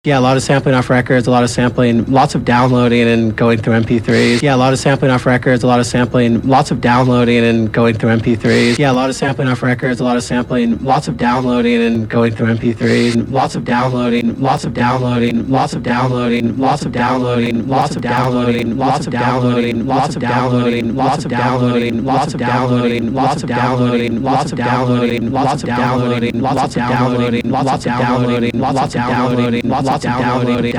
Yeah, a lot of sampling off records, a lot of sampling, lots of downloading and going through MP3s. Yeah, a lot of sampling off records, a lot of sampling, lots of downloading and going through MP3s. Yeah, a lot of sampling off records, a lot of sampling, lots of downloading and going through MP3s. Lots of downloading, lots of downloading, lots of downloading, lots of downloading, lots of downloading, lots of downloading, lots of downloading, lots of downloading, lots of downloading, lots of downloading, lots of downloading, lots of downloading, lots of downloading, lots of downloading, lots of downloading, lots of downloading,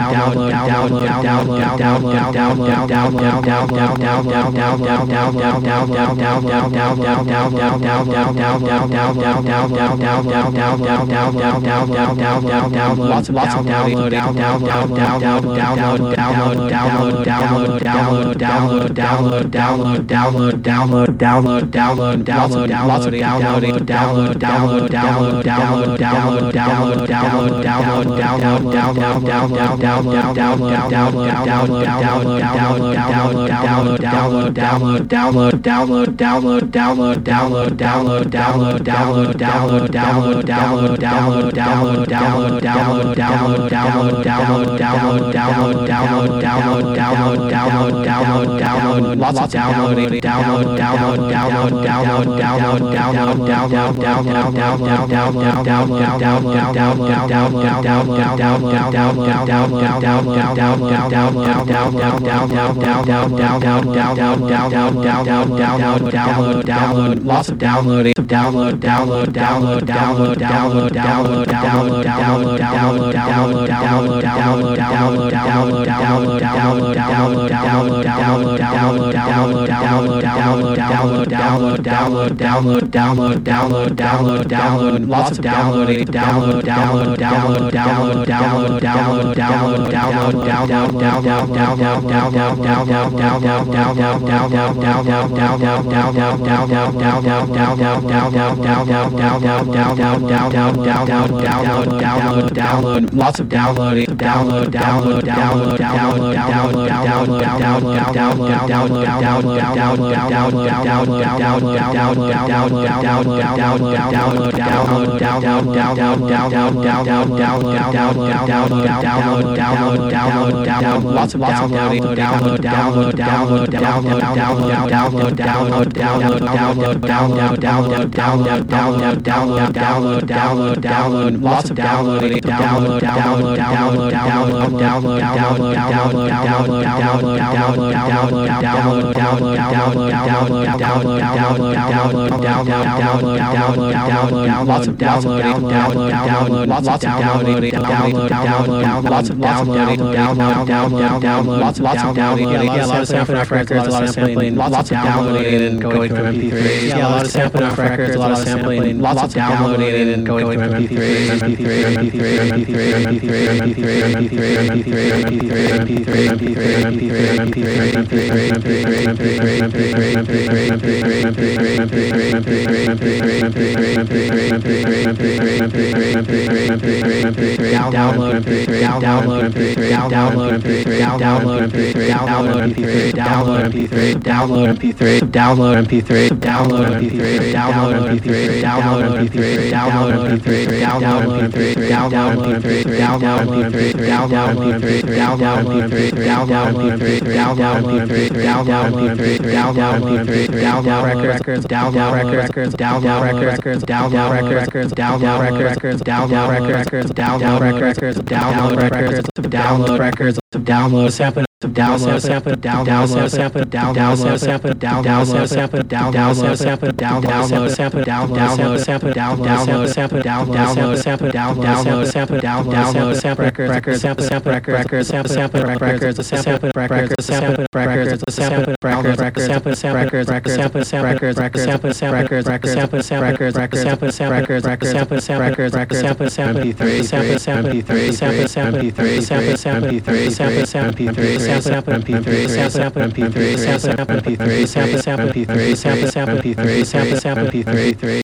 MP3